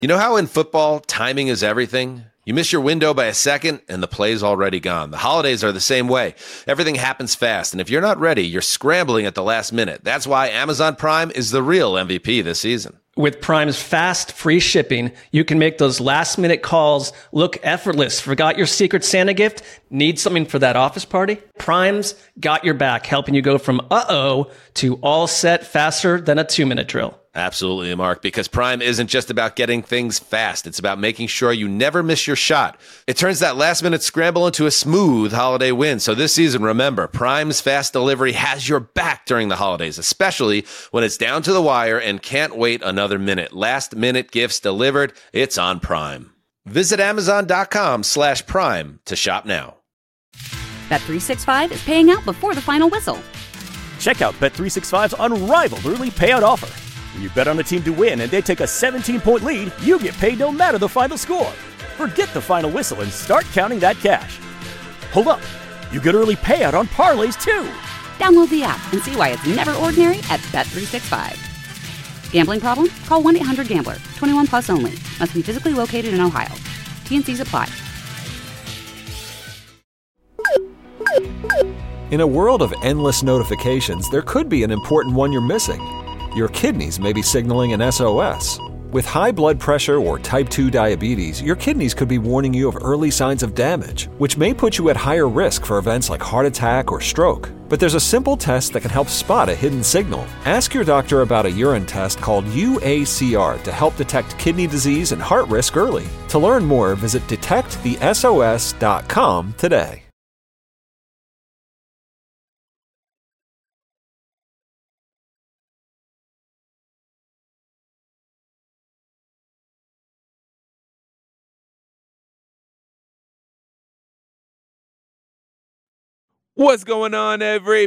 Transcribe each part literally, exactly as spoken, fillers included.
You know how in football, timing is everything? You miss your window by a second, and the play's already gone. The holidays are the same way. Everything happens fast, and if you're not ready, you're scrambling at the last minute. That's why Amazon Prime is the real M V P this season. With Prime's fast, free shipping, you can make those last-minute calls look effortless. Forgot your Secret Santa gift? Need something for that office party? Prime's got your back, helping you go from uh-oh to all set faster than a two-minute drill. Absolutely, Mark, because Prime isn't just about getting things fast. It's about making sure you never miss your shot. It turns that last-minute scramble into a smooth holiday win. So this season, remember, Prime's fast delivery has your back during the holidays, especially when it's down to the wire and can't wait another minute. Last-minute gifts delivered. It's on Prime. Visit Amazon.com slash Prime to shop now. Bet three sixty-five is paying out before the final whistle. Check out Bet three sixty-five's unrivaled early payout offer. When you bet on a team to win and they take a seventeen-point lead, you get paid no matter the final score. Forget the final whistle and start counting that cash. Hold up. You get early payout on parlays, too. Download the app and see why it's never ordinary at Bet three sixty-five. Gambling problem? Call one eight hundred gambler. twenty-one plus only. Must be physically located in Ohio. T and C's apply. In a world of endless notifications, there could be an important one you're missing. Your kidneys may be signaling an S O S. With high blood pressure or type two diabetes, your kidneys could be warning you of early signs of damage, which may put you at higher risk for events like heart attack or stroke. But there's a simple test that can help spot a hidden signal. Ask your doctor about a urine test called U A C R to help detect kidney disease and heart risk early. To learn more, visit detect the S O S dot com today. What's going on,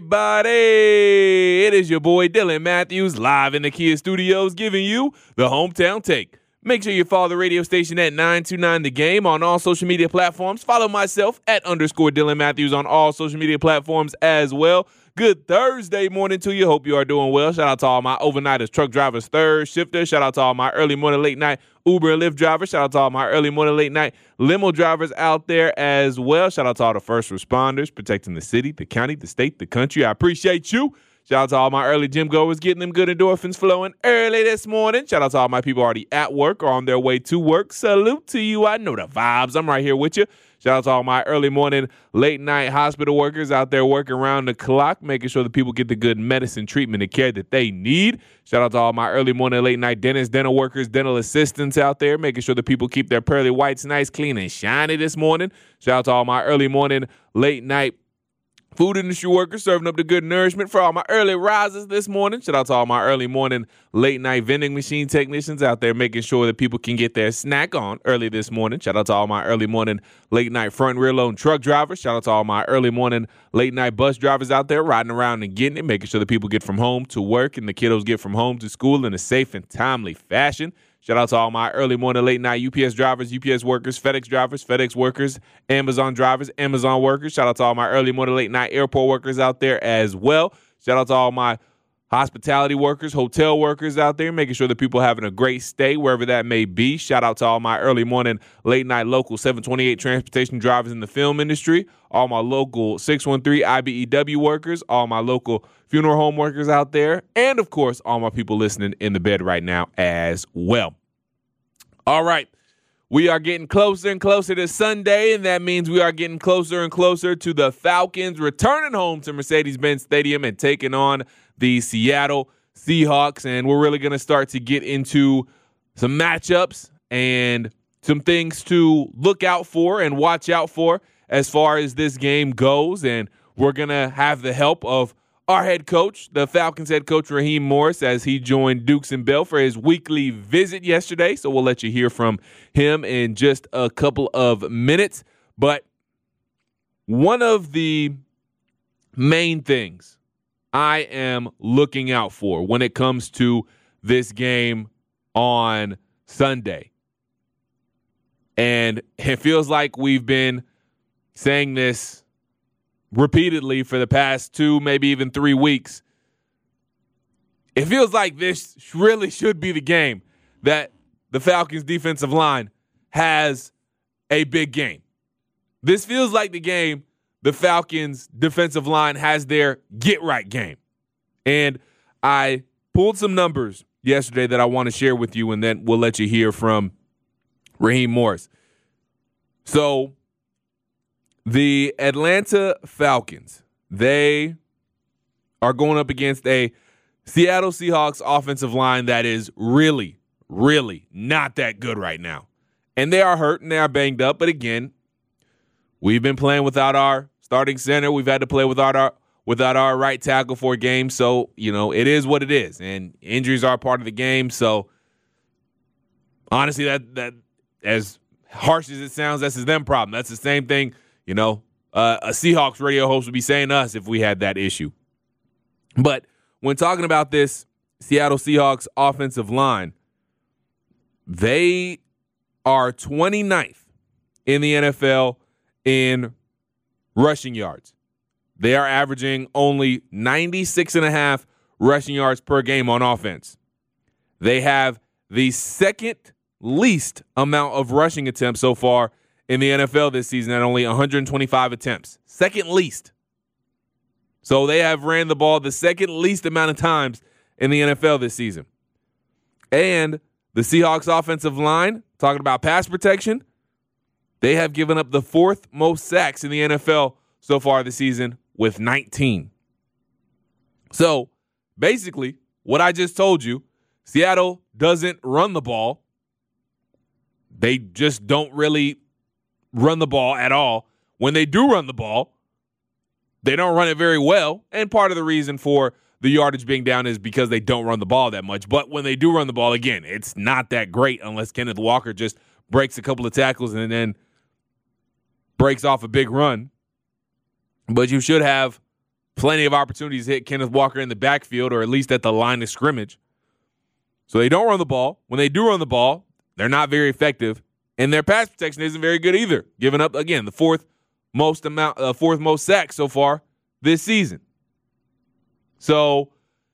everybody? It is your boy Dylan Matthews live in the Kia Studios giving you the Hometown Take. Make sure you follow the radio station at nine two nine The Game on all social media platforms. Follow myself at underscore Dylan Matthews on all social media platforms as well. Good Thursday morning to you. Hope you are doing well. Shout out to all my overnighters, truck drivers, third shifters. Shout out to all my early morning, late night Uber and Lyft drivers. Shout out to all my early morning, late night limo drivers out there as well. Shout out to all the first responders protecting the city, the county, the state, the country. I appreciate you. Shout out to all my early gym goers getting them good endorphins flowing early this morning. Shout out to all my people already at work or on their way to work. Salute to you. I know the vibes. I'm right here with you. Shout out to all my early morning, late night hospital workers out there working around the clock, making sure that people get the good medicine, treatment, and care that they need. Shout out to all my early morning, late night dentists, dental workers, dental assistants out there, making sure that people keep their pearly whites nice, clean, and shiny this morning. Shout out to all my early morning, late night food industry workers serving up the good nourishment for all my early risers this morning. Shout out to all my early morning, late night vending machine technicians out there making sure that people can get their snack on early this morning. Shout out to all my early morning, late night front and rear load truck drivers. Shout out to all my early morning, late night bus drivers out there riding around and getting it, making sure that people get from home to work and the kiddos get from home to school in a safe and timely fashion. Shout out to all my early morning, late night U P S drivers, U P S workers, FedEx drivers, FedEx workers, Amazon drivers, Amazon workers. Shout out to all my early morning, late night airport workers out there as well. Shout out to all my hospitality workers, hotel workers out there, making sure that people are having a great stay wherever that may be. Shout out to all my early morning, late night local seven twenty-eight transportation drivers in the film industry, all my local six one three I B E W workers, all my local funeral home workers out there, and, of course, all my people listening in the bed right now as well. All right. We are getting closer and closer to Sunday, and that means we are getting closer and closer to the Falcons returning home to Mercedes-Benz Stadium and taking on the Seattle Seahawks. And we're really going to start to get into some matchups and some things to look out for and watch out for as far as this game goes. And we're going to have the help of our head coach, the Falcons head coach, Raheem Morris, as he joined Dukes and Bell for his weekly visit yesterday. So we'll let you hear from him in just a couple of minutes. But one of the main things I am looking out for when it comes to this game on Sunday, and it feels like we've been saying this repeatedly for the past two, maybe even three weeks. It feels like this really should be the game that the Falcons' defensive line has a big game. This feels like the game the Falcons' defensive line has their get-right game. And I pulled some numbers yesterday that I want to share with you, and then we'll let you hear from Raheem Morris. So the Atlanta Falcons, they are going up against a Seattle Seahawks offensive line that is really, really not that good right now. And they are hurt and they are banged up. But again, we've been playing without our starting center. We've had to play without our without our right tackle for a game. So, you know, it is what it is. And injuries are part of the game. So, honestly, that that as harsh as it sounds, that's his them problem. That's the same thing, you know, uh, a Seahawks radio host would be saying to us if we had that issue. But when talking about this Seattle Seahawks offensive line, they are twenty-ninth in the N F L in rushing yards. They are averaging only ninety-six and a half rushing yards per game on offense. They have the second least amount of rushing attempts so far in the N F L this season at only one hundred twenty-five attempts. Second least. So they have ran the ball the second least amount of times in the N F L this season. And the Seahawks offensive line, talking about pass protection, they have given up the fourth most sacks in the N F L so far this season with nineteen. So basically, what I just told you, Seattle doesn't run the ball. They just don't really run the ball at all. When they do run the ball, they don't run it very well. And part of the reason for the yardage being down is because they don't run the ball that much. But when they do run the ball, again, it's not that great unless Kenneth Walker just breaks a couple of tackles and then breaks off a big run. But you should have plenty of opportunities to hit Kenneth Walker in the backfield or at least at the line of scrimmage. So they don't run the ball. When they do run the ball, they're not very effective. And their pass protection isn't very good either, giving up, again, the fourth most amount, uh, fourth most sacks so far this season. So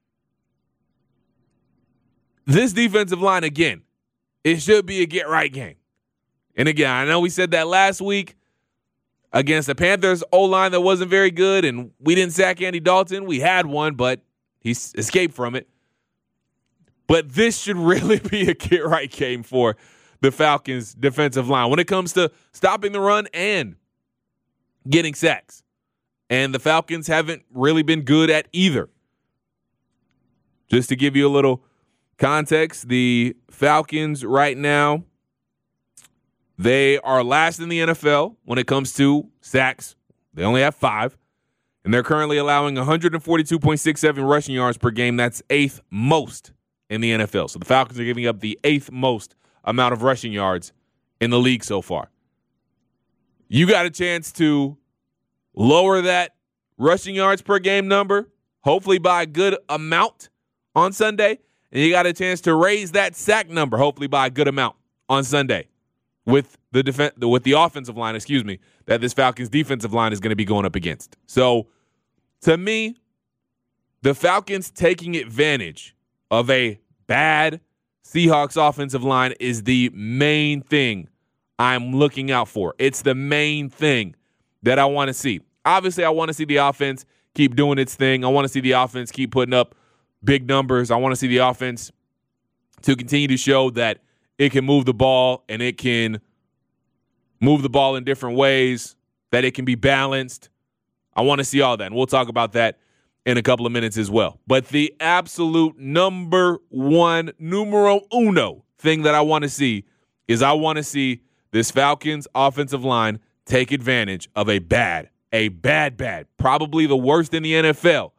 this defensive line, again, it should be a get-right game. And again, I know we said that last week against the Panthers O-line that wasn't very good, and we didn't sack Andy Dalton. We had one, but he escaped from it. But this should really be a get-right game for the Falcons' defensive line when it comes to stopping the run and getting sacks. And the Falcons haven't really been good at either. Just to give you a little context, the Falcons right now, they are last in the N F L when it comes to sacks. They only have five. And they're currently allowing one forty-two point six seven rushing yards per game. That's eighth most in the N F L. So the Falcons are giving up the eighth most amount of rushing yards in the league so far. You got a chance to lower that rushing yards per game number, hopefully by a good amount on Sunday. And you got a chance to raise that sack number, hopefully by a good amount on Sunday with the def- with the offensive line, excuse me, that this Falcons defensive line is going to be going up against. So to me, the Falcons taking advantage of a bad Seahawks offensive line is the main thing I'm looking out for. It's the main thing that I want to see. Obviously, I want to see the offense keep doing its thing. I want to see the offense keep putting up big numbers. I want to see the offense to continue to show that it can move the ball and it can move the ball in different ways, that it can be balanced. I want to see all that, and we'll talk about that in a couple of minutes as well. But the absolute number one, numero uno thing that I want to see is I want to see this Falcons offensive line take advantage of a bad, a bad, bad, probably the worst in the N F L,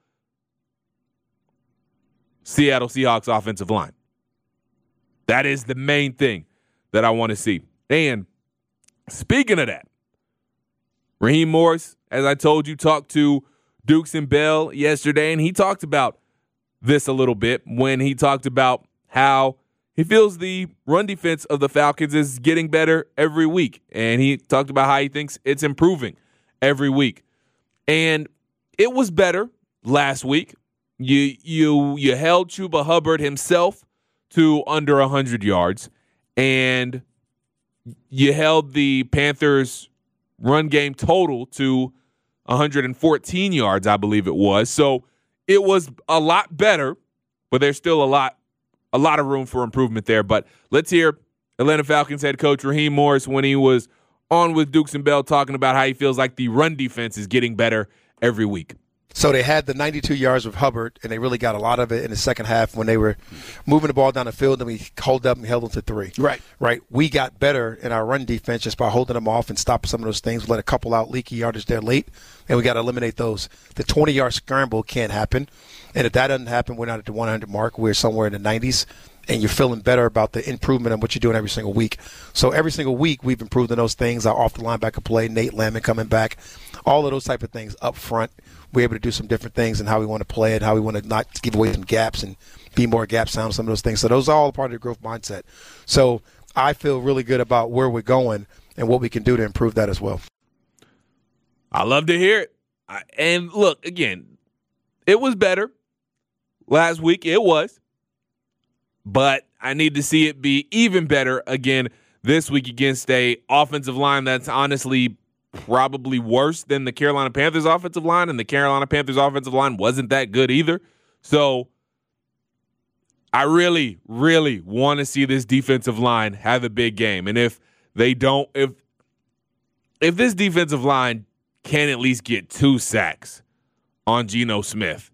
Seattle Seahawks offensive line. That is the main thing that I want to see. And speaking of that, Raheem Morris, as I told you, talked to Dukes and Bell yesterday, and he talked about this a little bit when he talked about how he feels the run defense of the Falcons is getting better every week. And he talked about how he thinks it's improving every week. And it was better last week. You you you held Chuba Hubbard himself to under one hundred yards. and you held the Panthers' run game total to one hundred fourteen yards, I believe it was. So it was a lot better, but there's still a lot, a lot of room for improvement there. But let's hear Atlanta Falcons head coach Raheem Morris when he was on with Dukes and Bell talking about how he feels like the run defense is getting better every week. So they had the ninety-two yards with Hubbard, and they really got a lot of it in the second half when they were moving the ball down the field, and we held up and held them to three. Right. Right. We got better in our run defense just by holding them off and stopping some of those things. We let a couple out leaky yardage there late, and we got to eliminate those. The twenty-yard scramble can't happen, and if that doesn't happen, we're not at the one hundred mark. We're somewhere in the nineties, and you're feeling better about the improvement of what you're doing every single week. So every single week we've improved in those things. Our off the linebacker play, Nate Lamon coming back, all of those type of things up front. We're able to do some different things and how we want to play it, how we want to not give away some gaps and be more gap sound, some of those things. So those are all part of the growth mindset. So I feel really good about where we're going and what we can do to improve that as well. I love to hear it. I, and look, again, it was better last week. It was. But I need to see it be even better again this week against a offensive line that's honestly probably worse than the Carolina Panthers offensive line, and the Carolina Panthers offensive line wasn't that good either. So I really, really want to see this defensive line have a big game. And if they don't, if if this defensive line can at least get two sacks on Geno Smith,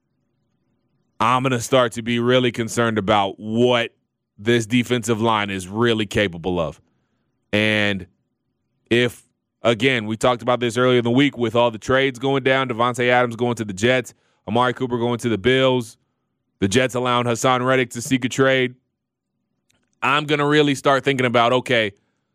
I'm going to start to be really concerned about what this defensive line is really capable of. And if Again, we talked about this earlier in the week with all the trades going down. Devontae Adams going to the Jets. Amari Cooper going to the Bills. The Jets allowing Hassan Reddick to seek a trade. I'm going to really start thinking about, okay,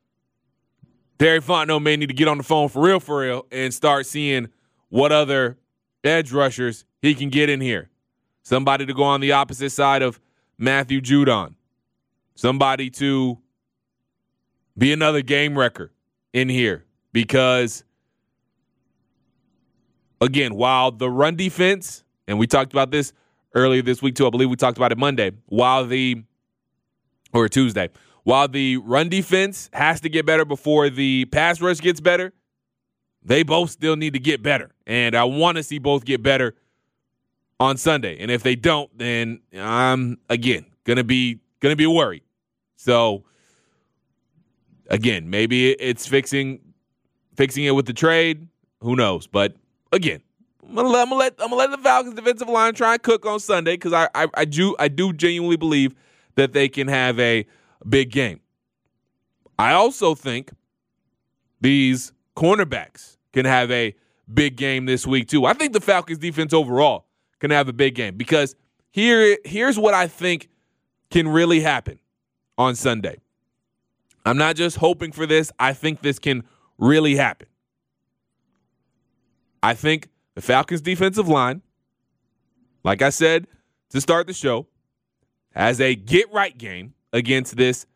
Terry Fontenot may need to get on the phone for real, for real, and start seeing what other edge rushers he can get in here. Somebody to go on the opposite side of Matthew Judon. Somebody to be another game wrecker in here. Because, again, while the run defense, and we talked about this earlier this week too, I believe we talked about it Monday, while the, or Tuesday, while the run defense has to get better before the pass rush gets better, they both still need to get better. And I want to see both get better on Sunday. And if they don't, then I'm, again, going to be going to be worried. So, again, maybe it's fixing Fixing it with the trade, who knows? But again, I'm gonna let I'm gonna let, I'm gonna let the Falcons defensive line try and cook on Sunday because I, I I do I do genuinely believe that they can have a big game. I also think these cornerbacks can have a big game this week too. I think the Falcons defense overall can have a big game because here here's what I think can really happen on Sunday. I'm not just hoping for this. I think this can really happen. I think the Falcons defensive line, like I said to start the show, has a get-right game against this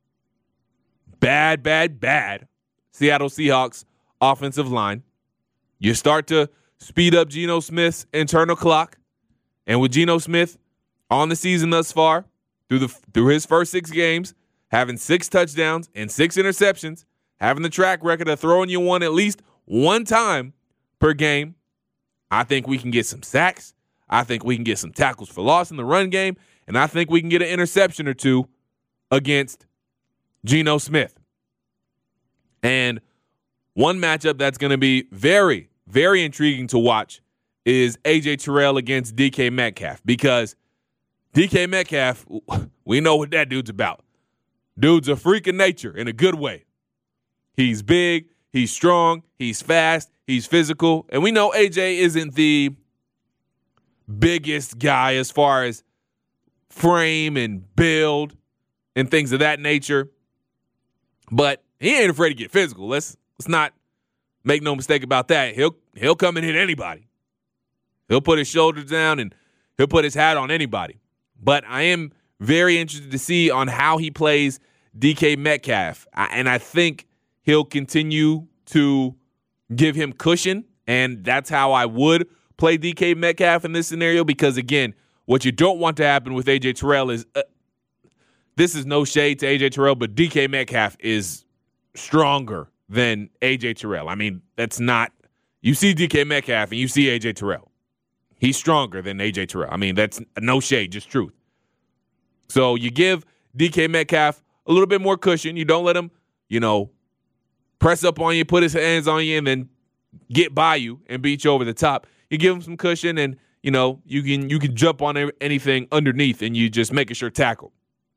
bad, bad, bad Seattle Seahawks offensive line. You start to speed up Geno Smith's internal clock, and with Geno Smith on the season thus far, through the through his first six games, having six touchdowns and six interceptions, having the track record of throwing you one at least one time per game, I think we can get some sacks. I think we can get some tackles for loss in the run game. And I think we can get an interception or two against Geno Smith. And one matchup that's going to be very, very intriguing to watch is A J Terrell against D K Metcalf. Because D K Metcalf, we know what that dude's about. Dude's a freak of nature in a good way. He's big, he's strong, he's fast, he's physical. And we know A J isn't the biggest guy as far as frame and build and things of that nature. But he ain't afraid to get physical. Let's let's not make no mistake about that. He'll he'll come and hit anybody. He'll put his shoulders down and he'll put his hat on anybody. But I am very interested to see on how he plays D K Metcalf. I, and I think he'll continue to give him cushion, and that's how I would play D K Metcalf in this scenario because, again, what you don't want to happen with A J Terrell is uh, this is no shade to A J Terrell, but D K Metcalf is stronger than A J Terrell. I mean, that's not – you see D K Metcalf and you see A J Terrell. He's stronger than A J Terrell. I mean, that's no shade, just truth. So you give D K Metcalf a little bit more cushion. You don't let him, you know, press up on you, put his hands on you, and then get by you and beat you over the top. You give him some cushion, and, you know, you can you can jump on anything underneath, and you just make a sure tackle.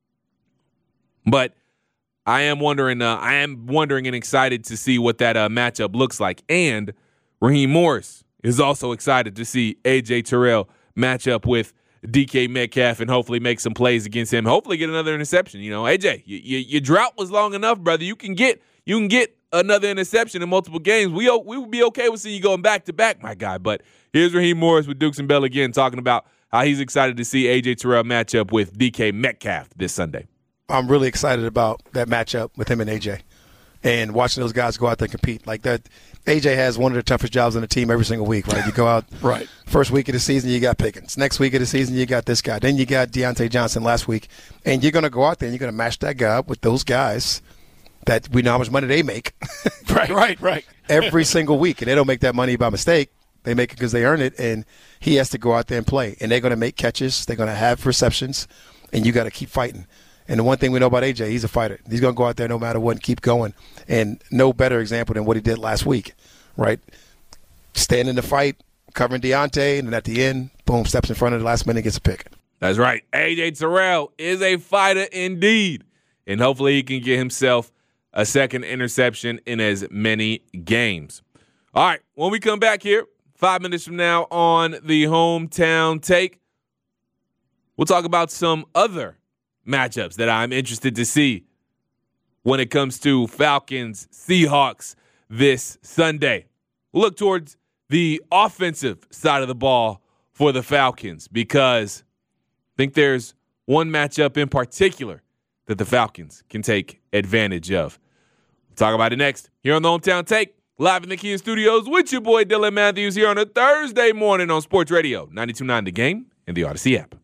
But I am wondering, uh, I am wondering and excited to see what that uh, matchup looks like. And Raheem Morris is also excited to see A J Terrell match up with D K Metcalf and hopefully make some plays against him. Hopefully get another interception. You know, A J, you, you, your drought was long enough, brother. You can get you can get another interception in multiple games. We we would be okay with seeing you going back to back, my guy. But here's Raheem Morris with Dukes and Bell again, talking about how he's excited to see A J Terrell match up with D K Metcalf this Sunday. I'm really excited about that matchup with him and A J and watching those guys go out there and compete. Like that, A J has one of the toughest jobs on the team every single week, right? You go out right. First week of the season, you got Pickens. Next week of the season, you got this guy. Then you got Deontay Johnson last week. And you're going to go out there and you're going to match that guy up with those guys that we know how much money they make. right, right, right. Every single week. And they don't make that money by mistake. They make it because they earn it. And he has to go out there and play. And they're going to make catches. They're going to have receptions. And you got to keep fighting. And the one thing we know about A J, he's a fighter. He's going to go out there no matter what and keep going. And no better example than what he did last week, right? Stand in the fight, covering Deontay, and then at the end, boom, steps in front of the last minute, gets a pick. That's right. A J Terrell is a fighter indeed. And hopefully he can get himself a second interception in as many games. All right, when we come back here, five minutes from now on the Hometown Take, we'll talk about some other matchups that I'm interested to see when it comes to Falcons Seahawks this Sunday. We'll look towards the offensive side of the ball for the Falcons because I think there's one matchup in particular that the Falcons can take advantage of. We'll talk about it next here on the Hometown Take, live in the Kia Studios with your boy Dylan Matthews here on a Thursday morning on Sports Radio ninety-two point nine The Game and the Odyssey app.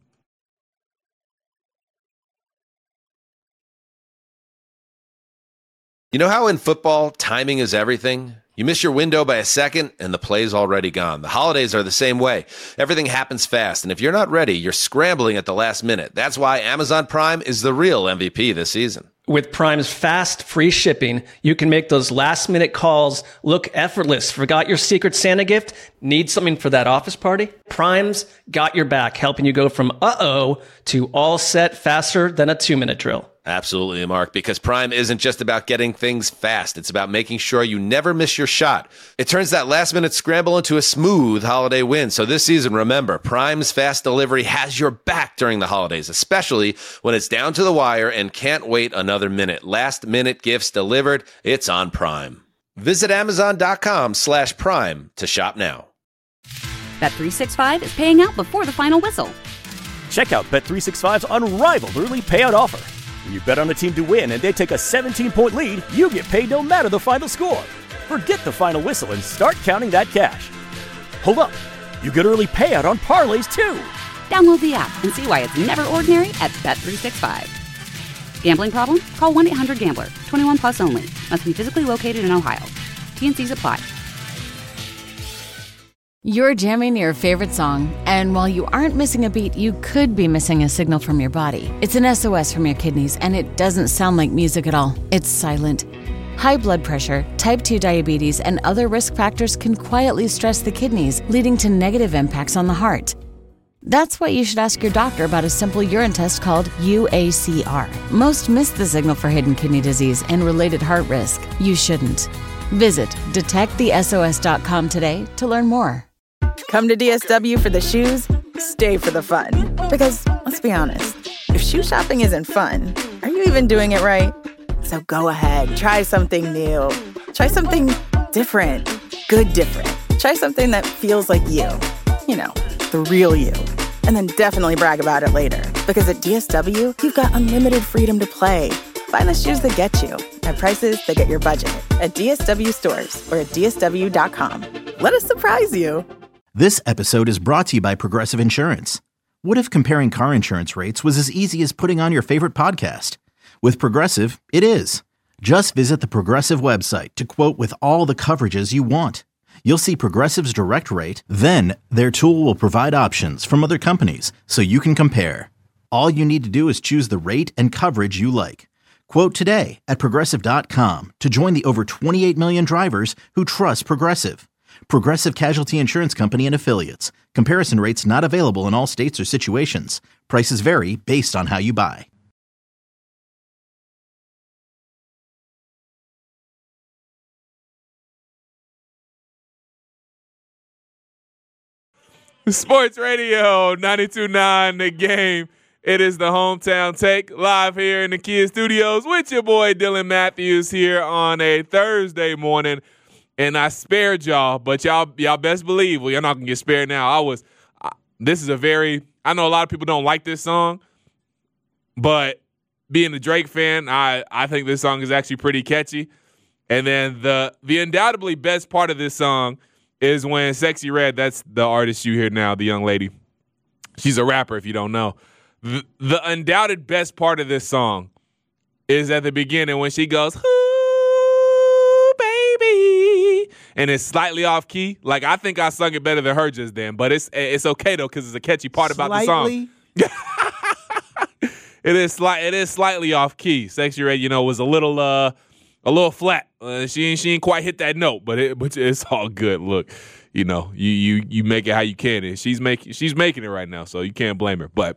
You know how in football, timing is everything? You miss your window by a second, and the play's already gone. The holidays are the same way. Everything happens fast, and if you're not ready, you're scrambling at the last minute. That's why Amazon Prime is the real M V P this season. With Prime's fast, free shipping, you can make those last-minute calls look effortless. Forgot your Secret Santa gift? Need something for that office party? Prime's got your back, helping you go from uh-oh to all set faster than a two-minute drill. Absolutely, Mark, because Prime isn't just about getting things fast. It's about making sure you never miss your shot. It turns that last-minute scramble into a smooth holiday win. So this season, remember, Prime's fast delivery has your back during the holidays, especially when it's down to the wire and can't wait another minute. Last-minute gifts delivered, it's on Prime. Visit Amazon.com slash Prime to shop now. Bet three sixty-five is paying out before the final whistle. Check out Bet three sixty-five's unrivaled early payout offer. When you bet on a team to win and they take a seventeen-point lead, you get paid no matter the final score. Forget the final whistle and start counting that cash. Hold up. You get early payout on parlays, too. Download the app and see why it's never ordinary at Bet three sixty-five. Gambling problem? Call one eight hundred gambler. twenty-one plus only. Must be physically located in Ohio. T N Cs apply. You're jamming your favorite song, and while you aren't missing a beat, you could be missing a signal from your body. It's an S O S from your kidneys, and it doesn't sound like music at all. It's silent. High blood pressure, type two diabetes, and other risk factors can quietly stress the kidneys, leading to negative impacts on the heart. That's why you should ask your doctor about a simple urine test called U A C R. Most miss the signal for hidden kidney disease and related heart risk. You shouldn't. Visit detect the S O S dot com today to learn more. Come to D S W for the shoes, stay for the fun. Because, let's be honest, if shoe shopping isn't fun, are you even doing it right? So go ahead, try something new. Try something different. Good different. Try something that feels like you. You know, the real you. And then definitely brag about it later. Because at D S W, you've got unlimited freedom to play. Find the shoes that get you at prices that get your budget at D S W stores or at D S W dot com. Let us surprise you. This episode is brought to you by Progressive Insurance. What if comparing car insurance rates was as easy as putting on your favorite podcast? With Progressive, it is. Just visit the Progressive website to quote with all the coverages you want. You'll see Progressive's direct rate, then their tool will provide options from other companies so you can compare. All you need to do is choose the rate and coverage you like. Quote today at Progressive dot com to join the over twenty-eight million drivers who trust Progressive. Progressive Casualty Insurance Company and Affiliates. Comparison rates not available in all states or situations. Prices vary based on how you buy. Sports Radio ninety-two point nine The Game. It is the Hometown Take live here in the Kia Studios with your boy Dylan Matthews here on a Thursday morning. And I spared y'all, but y'all y'all best believe, well, you're not going to get spared now. I was, uh, this is a very, I know a lot of people don't like this song, but being a Drake fan, I, I think this song is actually pretty catchy. And then the the undoubtedly best part of this song is when Sexy Red, that's the artist you hear now, the young lady. She's a rapper if you don't know. The, the undoubted best part of this song is at the beginning when she goes, ooh, baby. And it's slightly off key. Like, I think I sung it better than her just then, but it's it's okay, though, because it's a catchy part about Slightly? the song. it is slight. It is slightly off key. Sexy Red, you know, was a little uh a little flat. Uh, she ain't she ain't quite hit that note, but it but it's all good. Look, you know, you you you make it how you can, and she's making she's making it right now, so you can't blame her. But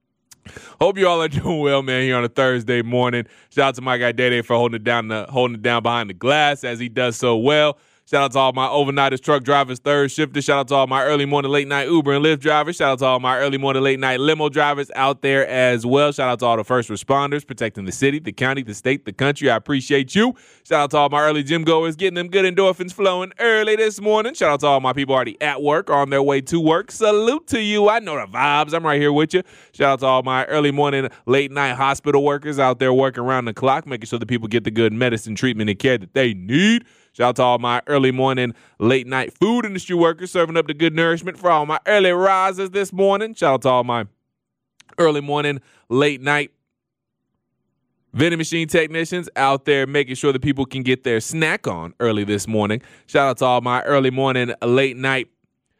hope you all are doing well, man, here on a Thursday morning. Shout out to my guy Day-Day for holding it down the holding it down behind the glass as he does so well. Shout out to all my overnighters, truck drivers, third shifters. Shout out to all my early morning, late night Uber and Lyft drivers. Shout out to all my early morning, late night limo drivers out there as well. Shout out to all the first responders protecting the city, the county, the state, the country. I appreciate you. Shout out to all my early gym goers getting them good endorphins flowing early this morning. Shout out to all my people already at work or on their way to work. Salute to you. I know the vibes. I'm right here with you. Shout out to all my early morning, late night hospital workers out there working around the clock, making sure that people get the good medicine, treatment, and care that they need. Shout out to all my early morning, late night food industry workers serving up the good nourishment for all my early risers this morning. Shout out to all my early morning, late night vending machine technicians out there making sure that people can get their snack on early this morning. Shout out to all my early morning, late night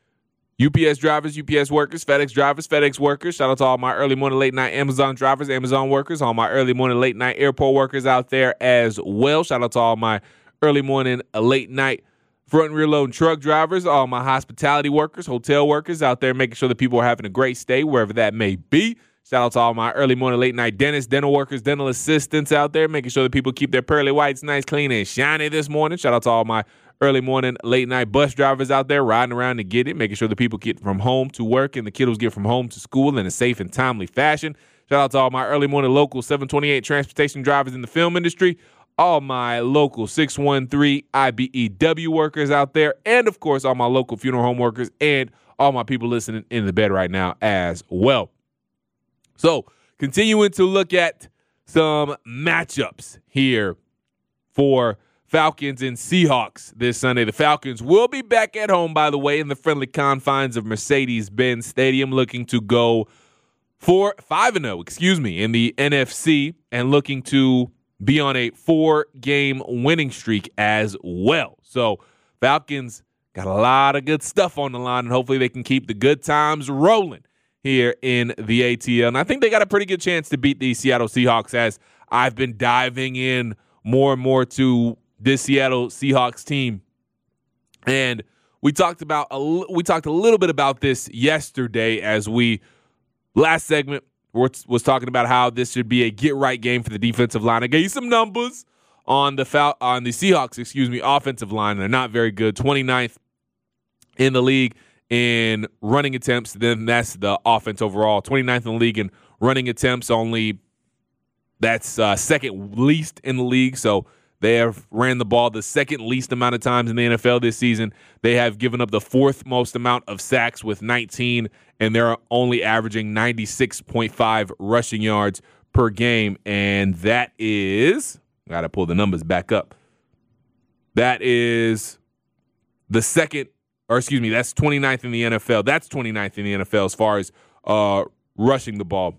U P S drivers, U P S workers, FedEx drivers, FedEx workers. Shout out to all my early morning, late night Amazon drivers, Amazon workers, all my early morning, late night airport workers out there as well. Shout out to all my early morning, late night front and rear loading truck drivers, all my hospitality workers, hotel workers out there making sure that people are having a great stay wherever that may be. Shout out to all my early morning, late night dentists, dental workers, dental assistants out there making sure that people keep their pearly whites nice, clean, and shiny this morning. Shout out to all my early morning, late night bus drivers out there riding around to get it, making sure that people get from home to work and the kiddos get from home to school in a safe and timely fashion. Shout out to all my early morning local seven twenty-eight transportation drivers in the film industry, all my local six one three I B E W workers out there, and, of course, all my local funeral home workers and all my people listening in the bed right now as well. So, continuing to look at some matchups here for Falcons and Seahawks this Sunday. The Falcons will be back at home, by the way, in the friendly confines of Mercedes-Benz Stadium, looking to go four, five and oh, excuse me, in the N F C and looking to be on a four-game winning streak as well. So Falcons got a lot of good stuff on the line, and hopefully they can keep the good times rolling here in the A T L. And I think they got a pretty good chance to beat the Seattle Seahawks, as I've been diving in more and more to this Seattle Seahawks team. And we talked about a, we talked a little bit about this yesterday as we last segment was talking about how this should be a get-right game for the defensive line. I gave you some numbers on the Fal- on the Seahawks, excuse me, offensive line. They're not very good. twenty-ninth in the league in running attempts. Then that's the offense overall. twenty-ninth in the league in running attempts. Only that's uh, second least in the league. So they have ran the ball the second least amount of times in the N F L this season. They have given up the fourth most amount of sacks with nineteen, and they're only averaging ninety-six point five rushing yards per game. And that is, got to pull the numbers back up. That is the second, or excuse me, that's twenty-ninth in the N F L. That's twenty-ninth in the N F L as far as uh, rushing the ball.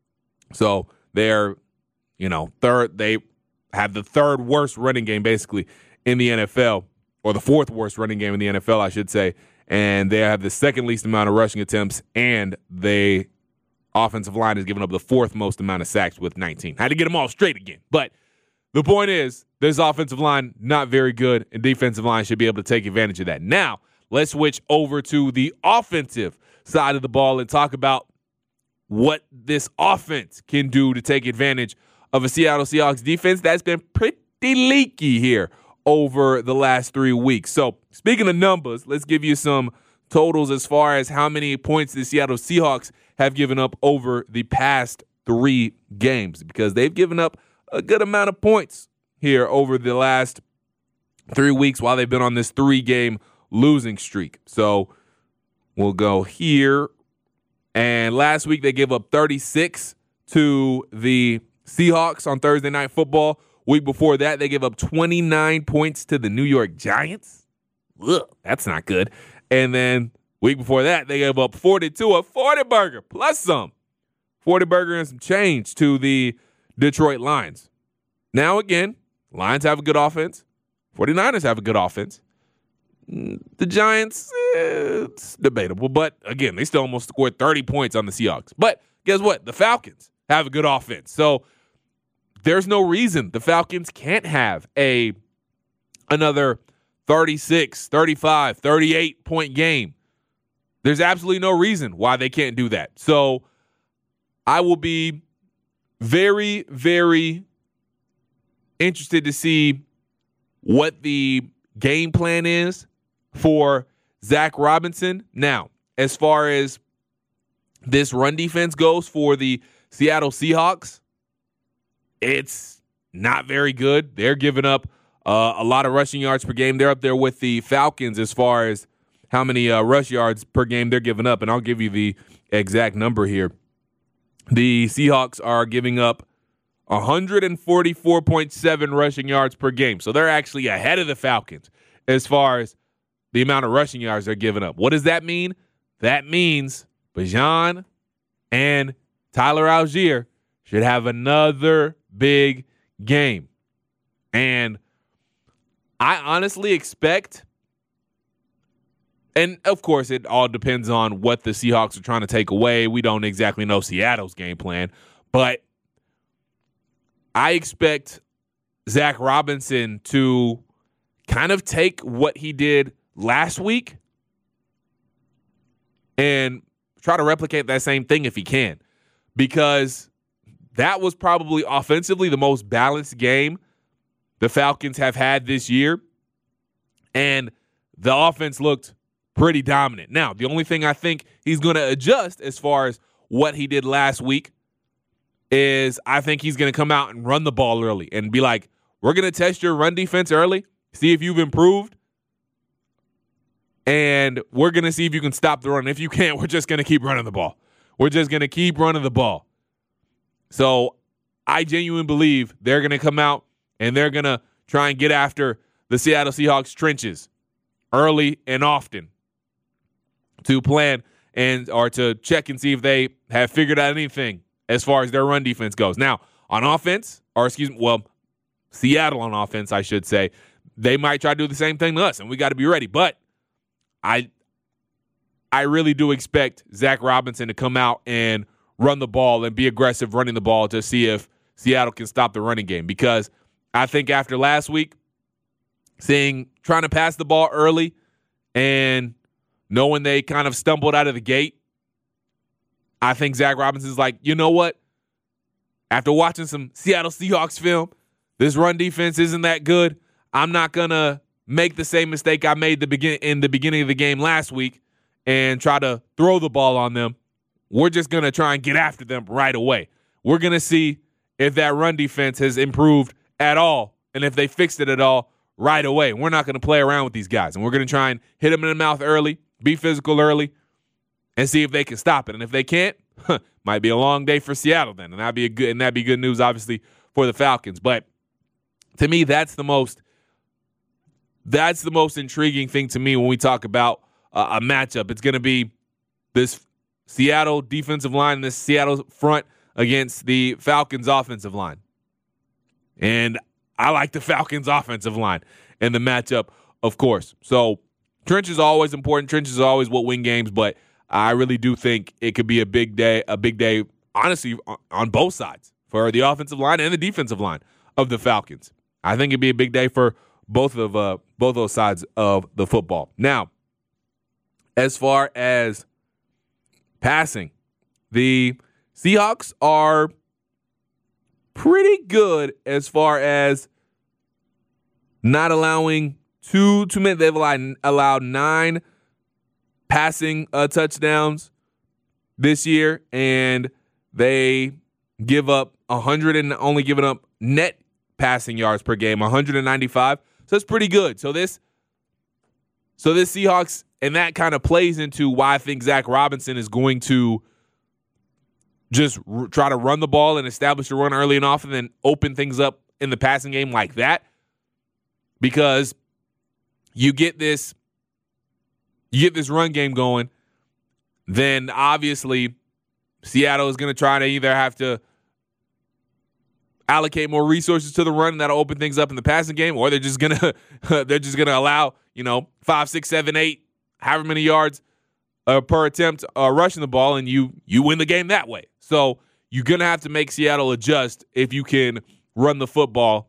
So they're, you know, third. They have the third worst running game basically in the N F L, or the fourth worst running game in the N F L, I should say. And they have the second least amount of rushing attempts, and they offensive line has given up the fourth most amount of sacks with nineteen. Had to get them all straight again. But the point is, this offensive line not very good, and defensive line should be able to take advantage of that. Now, let's switch over to the offensive side of the ball and talk about what this offense can do to take advantage of a Seattle Seahawks defense that's been pretty leaky here over the last three weeks. So, speaking of numbers, let's give you some totals as far as how many points the Seattle Seahawks have given up over the past three games, because they've given up a good amount of points here over the last three weeks while they've been on this three-game losing streak. So we'll go here. And last week they gave up thirty-six to the Seahawks on Thursday Night Football. Week before that, they gave up twenty-nine points to the New York Giants. Ugh, that's not good. And then week before that, they gave up forty-two, a forty burger plus some. forty burger and some change to the Detroit Lions. Now again, Lions have a good offense. forty-niners have a good offense. The Giants, eh, it's debatable. But again, they still almost scored thirty points on the Seahawks. But guess what? The Falcons have a good offense. So there's no reason the Falcons can't have a another thirty-six, thirty-five, thirty-eight point game. There's absolutely no reason why they can't do that. So I will be very, very interested to see what the game plan is for Zach Robinson. Now, as far as this run defense goes for the Seattle Seahawks, it's not very good. They're giving up uh, a lot of rushing yards per game. They're up there with the Falcons as far as how many uh, rush yards per game they're giving up, and I'll give you the exact number here. The Seahawks are giving up one forty-four point seven rushing yards per game, so they're actually ahead of the Falcons as far as the amount of rushing yards they're giving up. What does that mean? That means Bijan and Tyler Algier should have another big game. And I honestly expect, and of course it all depends on what the Seahawks are trying to take away. We don't exactly know Seattle's game plan, but I expect Zach Robinson to kind of take what he did last week and try to replicate that same thing if he can, because that was probably offensively the most balanced game the Falcons have had this year, and the offense looked pretty dominant. Now, the only thing I think he's going to adjust as far as what he did last week is I think he's going to come out and run the ball early and be like, we're going to test your run defense early, see if you've improved, and we're going to see if you can stop the run. If you can't, we're just going to keep running the ball. We're just going to keep running the ball. So I genuinely believe they're going to come out and they're going to try and get after the Seattle Seahawks trenches early and often to plan and or to check and see if they have figured out anything as far as their run defense goes. Now, on offense, or excuse me, well, Seattle on offense, I should say, they might try to do the same thing to us, and we got to be ready. But I I really do expect Zach Robinson to come out and run the ball and be aggressive running the ball to see if Seattle can stop the running game. Because I think after last week, seeing trying to pass the ball early and knowing they kind of stumbled out of the gate, I think Zach Robinson's like, you know what? After watching some Seattle Seahawks film, this run defense isn't that good. I'm not going to make the same mistake I made the begin- in the beginning of the game last week and try to throw the ball on them. We're just going to try and get after them right away. We're going to see if that run defense has improved at all and if they fixed it at all right away. We're not going to play around with these guys, and we're going to try and hit them in the mouth early, be physical early, and see if they can stop it. And if they can't, huh, might be a long day for Seattle then, and that'd be a good and that'd be good news, obviously, for the Falcons. But to me, that's the most that's the most intriguing thing to me when we talk about uh, a matchup. It's going to be this Seattle defensive line and the Seattle front against the Falcons offensive line. And I like the Falcons offensive line in the matchup, of course. So trench is always important. Trench is always what win games, but I really do think it could be a big day, a big day, honestly, on both sides for the offensive line and the defensive line of the Falcons. I think it'd be a big day for both of uh, both those sides of the football. Now, as far as passing, the Seahawks are pretty good as far as not allowing too too many. They've allowed, allowed nine passing uh, touchdowns this year, and they give up one hundred and only giving up net passing yards per game, one hundred ninety-five. So it's pretty good. So this, so this Seahawks, and that kind of plays into why I think Zach Robinson is going to just r- try to run the ball and establish a run early and often, and then open things up in the passing game like that. Because you get this, you get this run game going, then obviously Seattle is going to try to either have to allocate more resources to the run, and that'll open things up in the passing game, or they're just gonna they're just gonna allow, you know, five, six, seven, eight, however many yards uh, per attempt uh, rushing the ball, and you you win the game that way. So you're gonna have to make Seattle adjust if you can run the football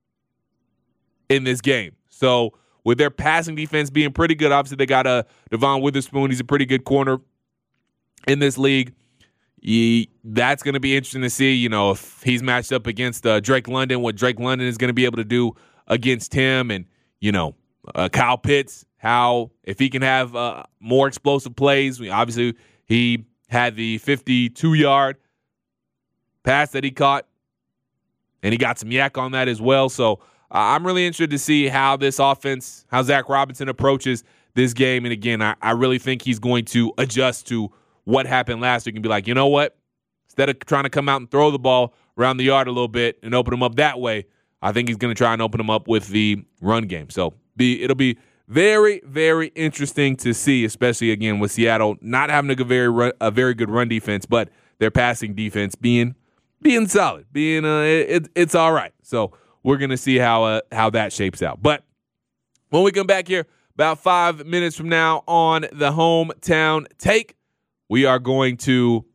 in this game. So with their passing defense being pretty good, obviously they got a Devon Witherspoon. He's a pretty good corner in this league. He, that's going to be interesting to see, you know, if he's matched up against uh, Drake London, what Drake London is going to be able to do against him. And, you know, uh, Kyle Pitts, how, if he can have uh, more explosive plays. Obviously, he had the fifty-two-yard pass that he caught, and he got some yak on that as well. So uh, I'm really interested to see how this offense, how Zach Robinson approaches this game. And, again, I, I really think he's going to adjust to what happened last week and be like, you know what? Instead of trying to come out and throw the ball around the yard a little bit and open them up that way, I think he's going to try and open them up with the run game. So be it'll be very, very interesting to see, especially, again, with Seattle not having a, good, very run, a very good run defense, but their passing defense being being solid, being uh, it, it's all right. So we're going to see how uh, how that shapes out. But when we come back here about five minutes from now on the Hometown Take, we are going to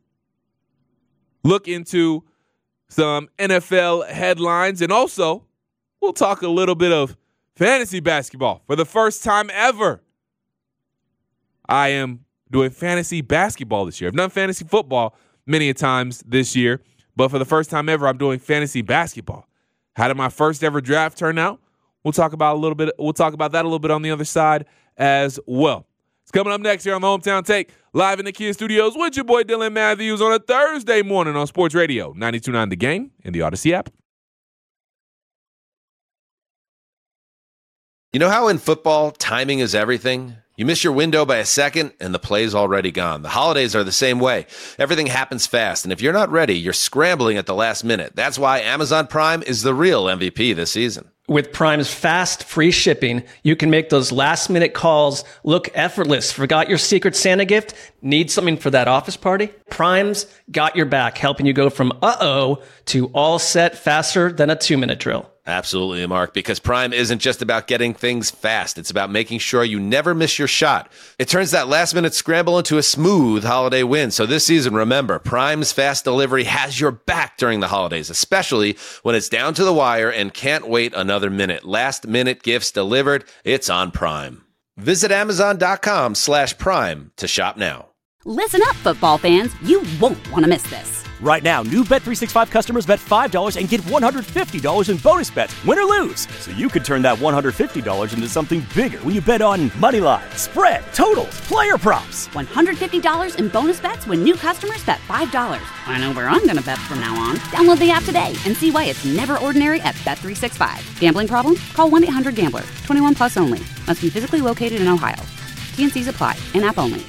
look into some N F L headlines, and also we'll talk a little bit of fantasy basketball. For the first time ever, I am doing fantasy basketball this year. I've done fantasy football many a times this year, but for the first time ever, I'm doing fantasy basketball. How did my first ever draft turn out? We'll talk about a little bit. We'll talk about that a little bit on the other side as well. It's coming up next here on the Hometown Take, live in the Kia Studios with your boy Dylan Matthews on a Thursday morning on Sports Radio ninety-two point nine The Game and the Odyssey app. You know how in football, timing is everything? You miss your window by a second, and the play's already gone. The holidays are the same way. Everything happens fast, and if you're not ready, you're scrambling at the last minute. That's why Amazon Prime is the real M V P this season. With Prime's fast, free shipping, you can make those last-minute calls look effortless. Forgot your Secret Santa gift? Need something for that office party? Prime's got your back, helping you go from uh-oh to all set faster than a two-minute drill. Absolutely, Mark, because Prime isn't just about getting things fast. It's about making sure you never miss your shot. It turns that last-minute scramble into a smooth holiday win. So this season, remember, Prime's fast delivery has your back during the holidays, especially when it's down to the wire and can't wait another minute. Last-minute gifts delivered, it's on Prime. Visit Amazon.com slash Prime to shop now. Listen up, football fans. You won't want to miss this. Right now, new Bet three sixty-five customers bet five dollars and get one hundred fifty dollars in bonus bets, win or lose. So you could turn that one hundred fifty dollars into something bigger when you bet on money line, spread, totals, player props. one hundred fifty dollars in bonus bets when new customers bet five dollars. I know where I'm going to bet from now on. Download the app today and see why it's never ordinary at Bet three sixty-five. Gambling problem? Call one eight hundred gambler. twenty-one plus only. Must be physically located in Ohio. T N Cs apply. In-app only.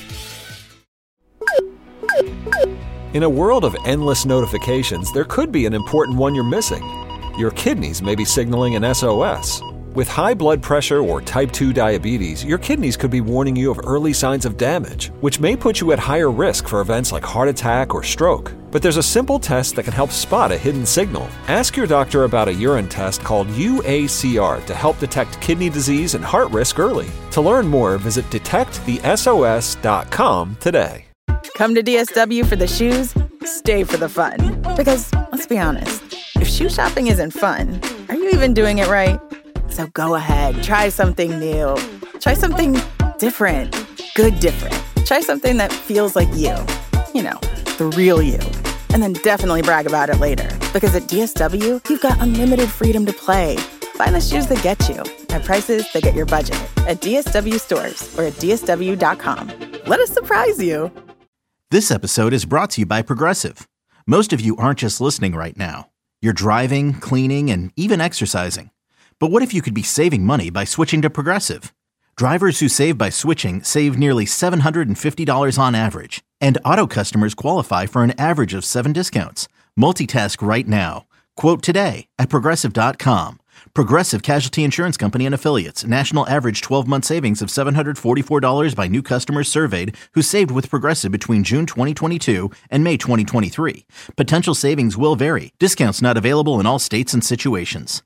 In a world of endless notifications, there could be an important one you're missing. Your kidneys may be signaling an S O S. With high blood pressure or type two diabetes, your kidneys could be warning you of early signs of damage, which may put you at higher risk for events like heart attack or stroke. But there's a simple test that can help spot a hidden signal. Ask your doctor about a urine test called U A C R to help detect kidney disease and heart risk early. To learn more, visit detect the S O S dot com today. Come to D S W for the shoes, stay for the fun. Because, let's be honest, if shoe shopping isn't fun, are you even doing it right? So go ahead, try something new. Try something different. Good different. Try something that feels like you. You know, the real you. And then definitely brag about it later. Because at D S W, you've got unlimited freedom to play. Find the shoes that get you at prices that get your budget at D S W stores or at D S W dot com. Let us surprise you. This episode is brought to you by Progressive. Most of you aren't just listening right now. You're driving, cleaning, and even exercising. But what if you could be saving money by switching to Progressive? Drivers who save by switching save nearly seven hundred fifty dollars on average. And auto customers qualify for an average of seven discounts. Multitask right now. Quote today at Progressive dot com. Progressive Casualty Insurance Company and Affiliates. National average twelve-month savings of seven hundred forty-four dollars by new customers surveyed who saved with Progressive between June twenty twenty-two and May twenty twenty-three. Potential savings will vary. Discounts not available in all states and situations.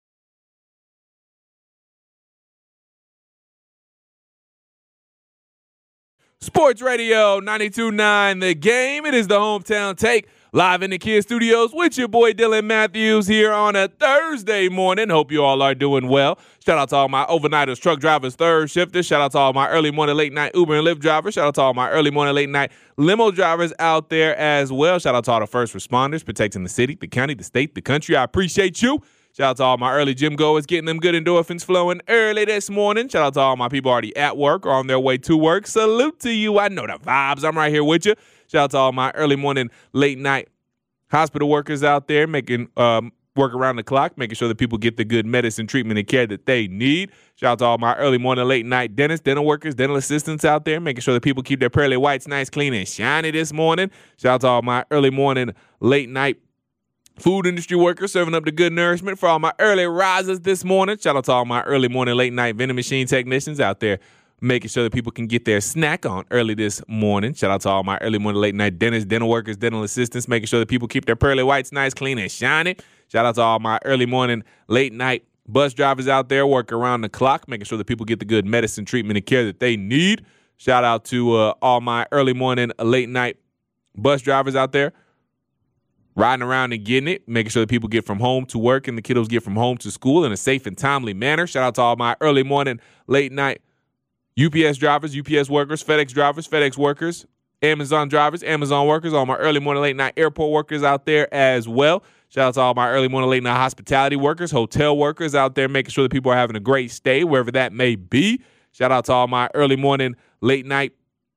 Sports Radio ninety-two point nine The Game. It is the Hometown Take, live in the Kid Studios with your boy Dylan Matthews here on a Thursday morning. Hope you all are doing well. Shout out to all my overnighters, truck drivers, third shifters. Shout out to all my early morning, late night Uber and Lyft drivers. Shout out to all my early morning, late night limo drivers out there as well. Shout out to all the first responders protecting the city, the county, the state, the country. I appreciate you. Shout out to all my early gym goers getting them good endorphins flowing early this morning. Shout out to all my people already at work or on their way to work. Salute to you. I know the vibes. I'm right here with you. Shout out to all my early morning, late night hospital workers out there making um, work around the clock, making sure that people get the good medicine, treatment, and care that they need. Shout out to all my early morning, late night dentists, dental workers, dental assistants out there, making sure that people keep their pearly whites nice, clean, and shiny this morning. Shout out to all my early morning, late night food industry workers serving up the good nourishment for all my early risers this morning. Shout out to all my early morning, late night vending machine technicians out there making sure that people can get their snack on early this morning. Shout out to all my early morning, late night dentists, dental workers, dental assistants, making sure that people keep their pearly whites nice, clean, and shiny. Shout out to all my early morning, late night bus drivers out there working around the clock, making sure that people get the good medicine, treatment, and care that they need. Shout out to uh, all my early morning, late night bus drivers out there riding around and getting it, making sure that people get from home to work and the kiddos get from home to school in a safe and timely manner. Shout out to all my early morning, late night U P S drivers, U P S workers, FedEx drivers, FedEx workers, Amazon drivers, Amazon workers, all my early morning, late night airport workers out there as well. Shout out to all my early morning, late night hospitality workers, hotel workers out there making sure that people are having a great stay wherever that may be. Shout out to all my early morning, late night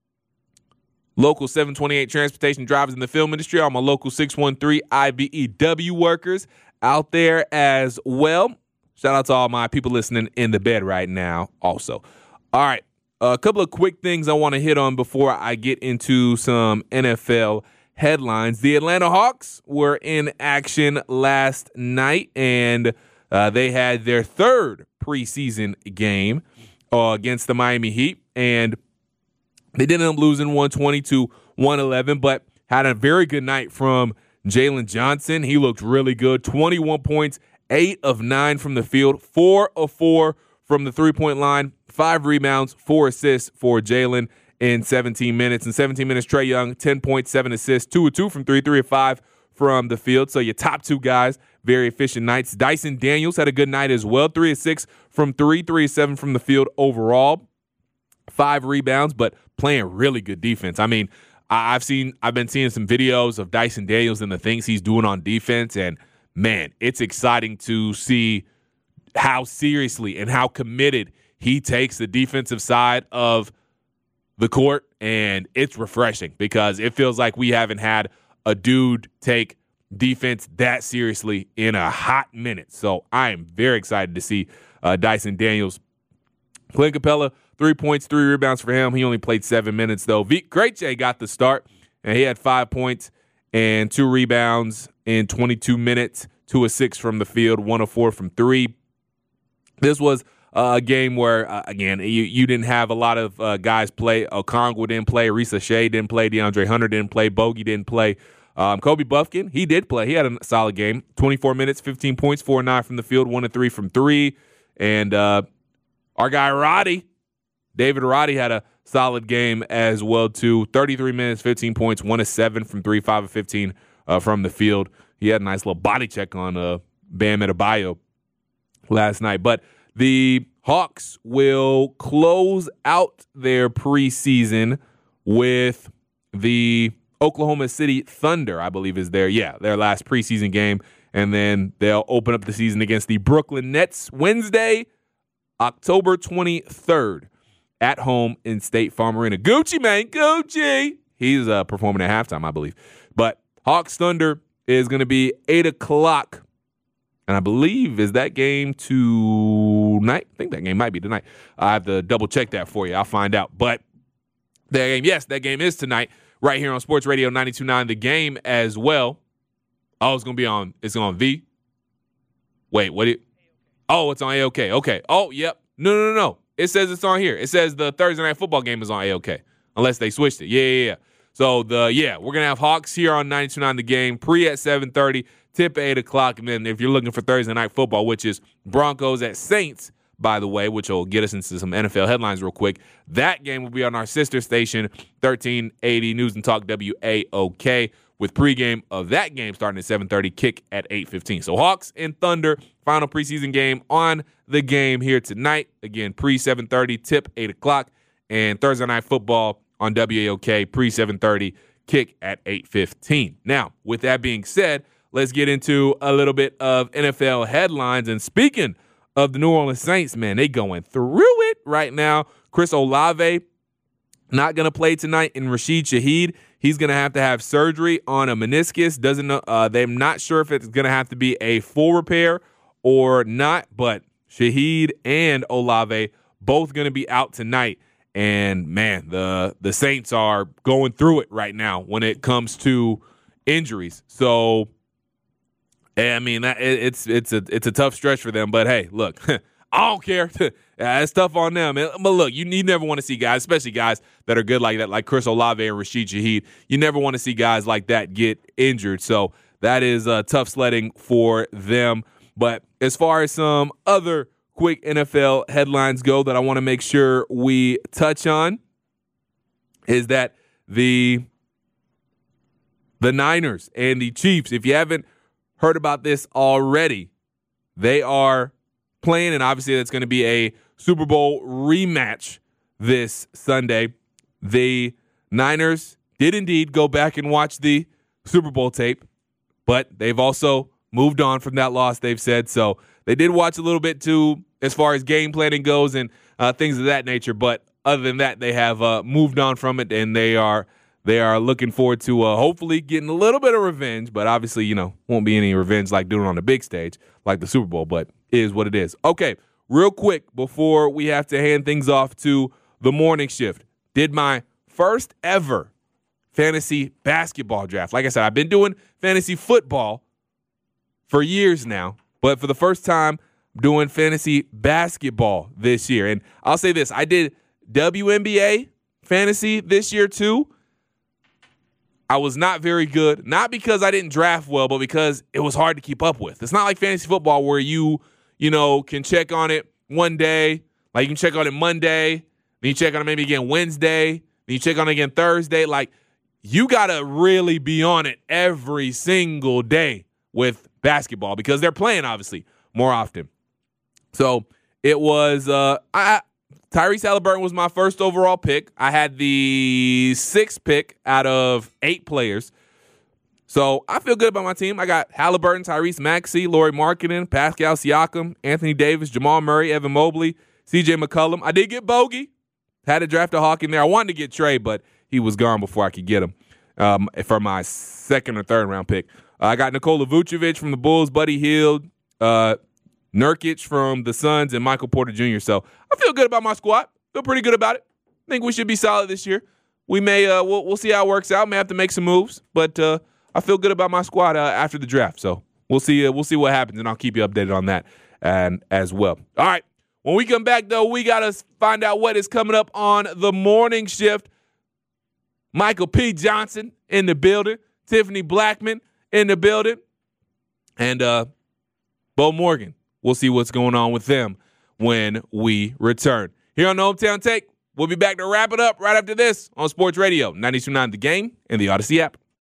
local seven twenty-eight transportation drivers in the film industry, all my local six one three I B E W workers out there as well. Shout out to all my people listening in the bed right now also. All right, a couple of quick things I want to hit on before I get into some N F L headlines. The Atlanta Hawks were in action last night, and uh, they had their third preseason game uh, against the Miami Heat, and they did end up losing one twenty to one eleven, but had a very good night from Jalen Johnson. He looked really good. twenty-one points, eight of nine from the field, four of four from the three-point line, five rebounds, four assists for Jalen in seventeen minutes. In seventeen minutes, Trae Young, ten points, seven assists, two of two from three, three of five from the field. So your top two guys, very efficient nights. Dyson Daniels had a good night as well, three of six from three, three of seven from the field overall. Five rebounds, but playing really good defense. I mean, I've seen, I've been seeing some videos of Dyson Daniels and the things he's doing on defense, and man, it's exciting to see how seriously and how committed he takes the defensive side of the court, and it's refreshing because it feels like we haven't had a dude take defense that seriously in a hot minute. So I am very excited to see uh, Dyson Daniels. Clint Capella, three points, three rebounds for him. He only played seven minutes, though. Vit Krejci got the start, and he had five points and two rebounds in twenty-two minutes, two of six from the field, one of four from three. this was uh, a game where, uh, again, you, you didn't have a lot of uh, guys play. Okongwu didn't play. Risa Shea didn't play. DeAndre Hunter didn't play. Bogey didn't play. Um, Kobe Buffkin, he did play. He had a solid game. twenty-four minutes, fifteen points, four and nine from the field, one and three from three. And uh, our guy Roddy, David Roddy, had a solid game as well, too. thirty-three minutes, fifteen points, one and seven from three, five of fifteen uh, from the field. He had a nice little body check on uh, Bam Adebayo last night. But the Hawks will close out their preseason with the Oklahoma City Thunder, I believe, is their, yeah, their last preseason game. And then they'll open up the season against the Brooklyn Nets Wednesday, October twenty-third, at home in State Farm Arena. Gucci, man, Gucci. He's uh, performing at halftime, I believe. But Hawks Thunder is going to be eight o'clock. And I believe, is that game tonight? I think that game might be tonight. I have to double check that for you. I'll find out. But that game, yes, that game is tonight, right here on Sports Radio ninety-two point nine The Game as well. Oh, it's going to be on, it's on V. Wait, what? It, oh, it's on A O K. Okay. Oh, yep. No, no, no, no. It says it's on here. It says the Thursday Night Football game is on A O K, unless they switched it. Yeah, yeah, yeah. So, the yeah, we're going to have Hawks here on ninety-two point nine The Game, pre at seven thirty, tip at eight o'clock. And then if you're looking for Thursday Night Football, which is Broncos at Saints, by the way, which will get us into some N F L headlines real quick, that game will be on our sister station, thirteen eighty News and Talk W A O K, with pregame of that game starting at seven thirty, kick at eight fifteen. So Hawks and Thunder, final preseason game on The Game here tonight. Again, pre seven thirty, tip eight o'clock, and Thursday Night Football on W A O K, pre seven thirty, kick at eight fifteen. Now, with that being said, let's get into a little bit of N F L headlines. And speaking of the New Orleans Saints, man, they going through it right now. Chris Olave not going to play tonight, and Rashid Shaheed, he's going to have to have surgery on a meniscus. Doesn't know, uh, they're not sure if it's going to have to be a full repair or not, but Shaheed and Olave both going to be out tonight. And, man, the the Saints are going through it right now when it comes to injuries. So, I mean, that, it, it's it's a it's a tough stretch for them. But, hey, look, I don't care. Yeah, it's tough on them. But, look, you, you never want to see guys, especially guys that are good like that, like Chris Olave and Rashid Shaheed. You never want to see guys like that get injured. So that is uh, tough sledding for them. But as far as some other quick N F L headlines go that I want to make sure we touch on is that the the Niners and the Chiefs, if you haven't heard about this already, they are playing, and obviously that's going to be a Super Bowl rematch this Sunday. The Niners did indeed go back and watch the Super Bowl tape, but they've also moved on from that loss, they've said. So they did watch a little bit too as far as game planning goes and uh, things of that nature. But other than that, they have uh, moved on from it, and they are they are looking forward to uh, hopefully getting a little bit of revenge. But obviously, you know, won't be any revenge like doing it on the big stage like the Super Bowl, but it is what it is. Okay, real quick before we have to hand things off to the morning shift, did my first ever fantasy basketball draft. Like I said, I've been doing fantasy football for years now, but for the first time, doing fantasy basketball this year. And I'll say this, I did W N B A fantasy this year too. I was not very good, not because I didn't draft well, but because it was hard to keep up with. It's not like fantasy football where you, you know, can check on it one day, like you can check on it Monday, then you check on it maybe again Wednesday, then you check on it again Thursday. Like, you got to really be on it every single day with basketball because they're playing, obviously, more often. So it was uh, I, Tyrese Halliburton was my first overall pick. I had the sixth pick out of eight players. So I feel good about my team. I got Halliburton, Tyrese Maxey, Lauri Markkanen, Pascal Siakam, Anthony Davis, Jamal Murray, Evan Mobley, C J McCollum. I did get Bogey. Had to draft a Hawk in there. I wanted to get Trey, but he was gone before I could get him um, for my second or third round pick. Uh, I got Nikola Vucevic from the Bulls, Buddy Hield, uh, Nurkic from the Suns, and Michael Porter Junior So I feel good about my squad. Feel pretty good about it. I think we should be solid this year. We may uh, we'll, we'll see how it works out. May have to make some moves, but uh, I feel good about my squad uh, after the draft. So we'll see. Uh, we'll see what happens, and I'll keep you updated on that and as well. All right, When we come back, though, we got to find out what is coming up on the morning shift. Michael P. Johnson in the building. Tiffany Blackman in the building. And uh, Bo Morgan. We'll see what's going on with them when we return. Here on the Hometown Take, we'll be back to wrap it up right after this on Sports Radio ninety-two point nine The Game and the Odyssey app.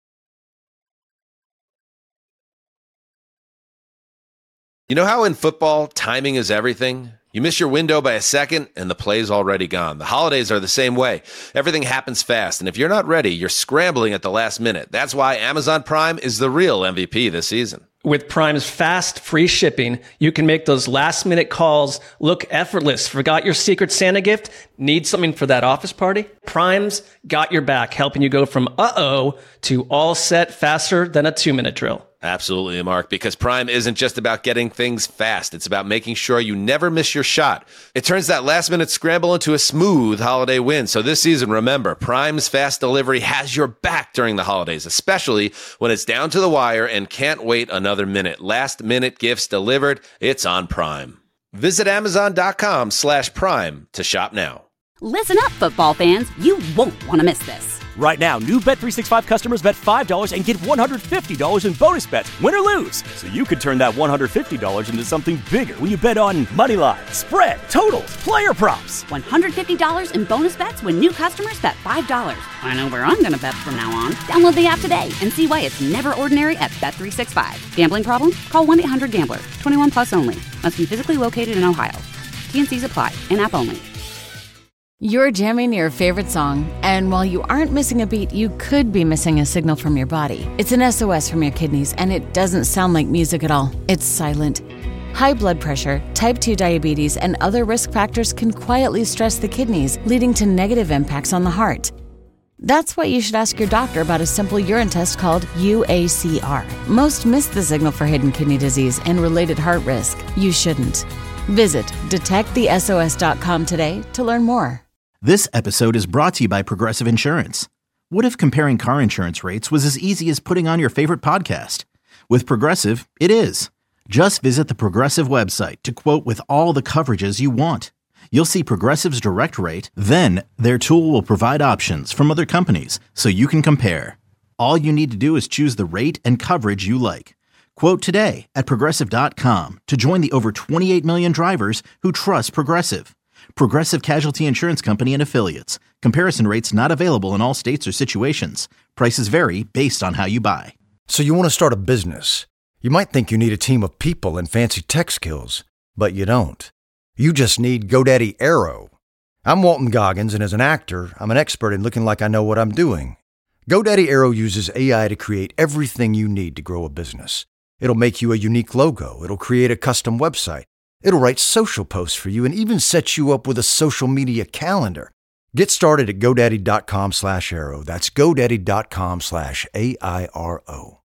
You know how in football, timing is everything? You miss your window by a second, and the play's already gone. The holidays are the same way. Everything happens fast, and if you're not ready, you're scrambling at the last minute. That's why Amazon Prime is the real M V P this season. With Prime's fast, free shipping, you can make those last-minute calls look effortless. Forgot your Secret Santa gift? Need something for that office party? Prime's got your back, helping you go from uh-oh to all set faster than a two-minute drill. Absolutely, Mark, because Prime isn't just about getting things fast. It's about making sure you never miss your shot. It turns that last-minute scramble into a smooth holiday win. So this season, remember, Prime's fast delivery has your back during the holidays, especially when it's down to the wire and can't wait another minute. Last-minute gifts delivered, it's on Prime. Visit Amazon.com slash Prime to shop now. Listen up, football fans. You won't want to miss this. Right now, new Bet three sixty-five customers bet five dollars and get one hundred fifty dollars in bonus bets, win or lose. So you could turn that one hundred fifty dollars into something bigger when you bet on money line, spread, totals, player props. one hundred fifty dollars in bonus bets when new customers bet five dollars. I know where I'm going to bet from now on. Download the app today and see why it's never ordinary at Bet three sixty-five. Gambling problem? Call one eight hundred gambler. twenty-one plus only. Must be physically located in Ohio. T and Cs apply. In-app only. You're jamming your favorite song, and while you aren't missing a beat, you could be missing a signal from your body. It's an S O S from your kidneys, and it doesn't sound like music at all. It's silent. High blood pressure, type two diabetes, and other risk factors can quietly stress the kidneys, leading to negative impacts on the heart. That's why you should ask your doctor about a simple urine test called U A C R. Most miss the signal for hidden kidney disease and related heart risk. You shouldn't. Visit detect the S O S dot com today to learn more. This episode is brought to you by Progressive Insurance. What if comparing car insurance rates was as easy as putting on your favorite podcast? With Progressive, it is. Just visit the Progressive website to quote with all the coverages you want. You'll see Progressive's direct rate, then their tool will provide options from other companies so you can compare. All you need to do is choose the rate and coverage you like. Quote today at Progressive dot com to join the over twenty-eight million drivers who trust Progressive. Progressive Casualty Insurance Company and Affiliates. Comparison rates not available in all states or situations. Prices vary based on how you buy. So you want to start a business. You might think you need a team of people and fancy tech skills, but you don't. You just need GoDaddy Aero. I'm Walton Goggins, and as an actor, I'm an expert in looking like I know what I'm doing. GoDaddy Aero uses A I to create everything you need to grow a business. It'll make you a unique logo. It'll create a custom website. It'll write social posts for you and even set you up with a social media calendar. Get started at GoDaddy.com slash Aero. That's GoDaddy.com slash A I R O.